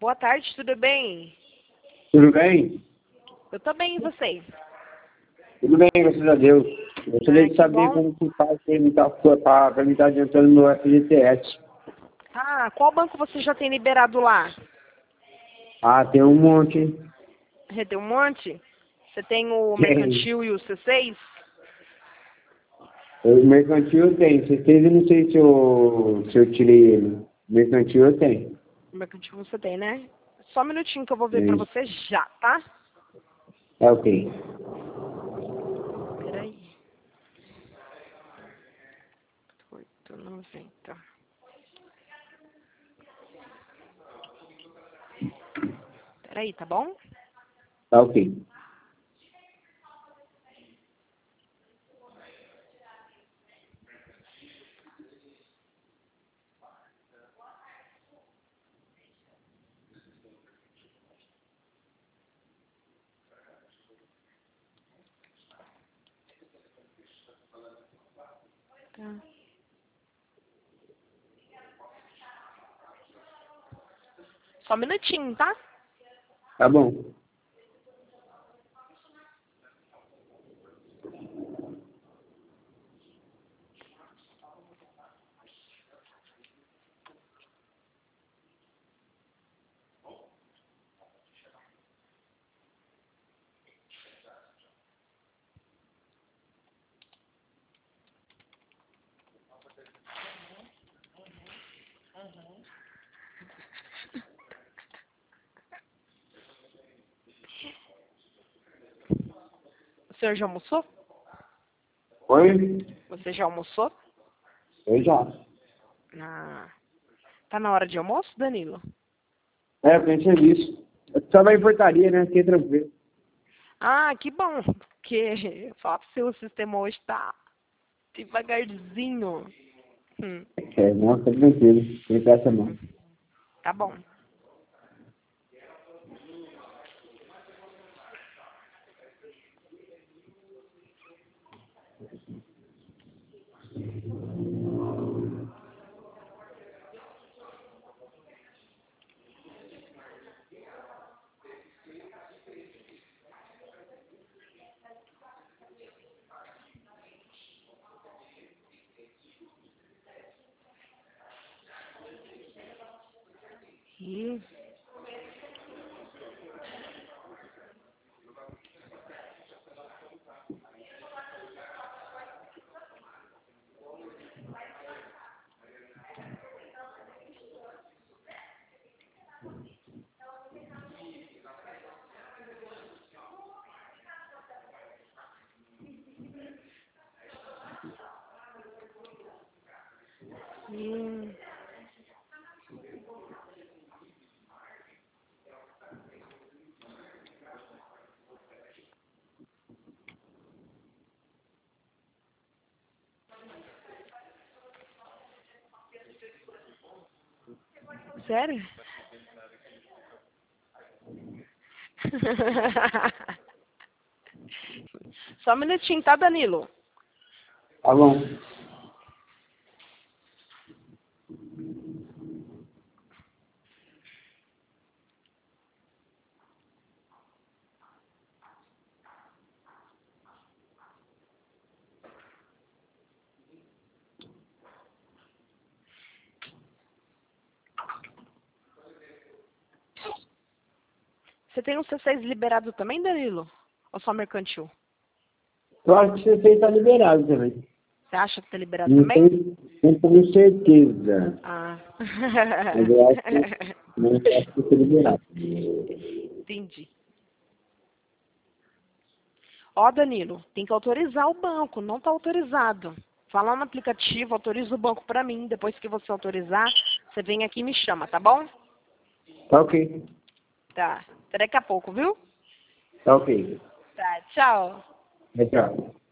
Boa tarde, tudo bem? Tudo bem? Eu tô bem, e você? Tudo bem, graças a Deus. Gostaria de que saber bom. como que faz para me estar adiantando no FGTS. Ah, qual banco você já tem liberado lá? Ah, tem um monte. Tem um monte? Você tem o Tem. Mercantil e o C6? O mercantil eu tenho. Vocês eu não sei se eu tirei ele. O mercantil eu tenho. O Mercantil você tem, né? Só um minutinho que eu vou ver pra Tem. você já, tá? É ok. Peraí. 8,90. Peraí, tá bom? Tá ok. Tá. Só um minutinho, tá? Tá bom. O senhor já almoçou? Oi? Você já almoçou? Eu já. Ah. Tá na hora de almoço, Danilo? É, eu tenho serviço. Eu só vai em portaria, né? Aqui é tranquilo. Ah, que bom. Porque, fala pro seu sistema hoje tá devagarzinho. É, não, tá tranquilo. Tem pressa não. Tá bom. E... e... Sério? Só um minutinho, tá, Danilo? Tá bom. Você tem um C6 liberado também, Danilo? Ou só mercantil? Eu acho que você tá liberado também. Você acha que tá liberado Não também? tenho certeza. Ah. Mas eu acho que não acho que tá liberado. Entendi. Ó, Danilo, tem que autorizar o banco, não tá autorizado. Fala no aplicativo, autoriza o banco pra mim. Depois que você autorizar, você vem aqui e me chama, tá bom? Tá ok. Tá. Até daqui a pouco, viu? Tá ok. Tá, tchau. Tchau.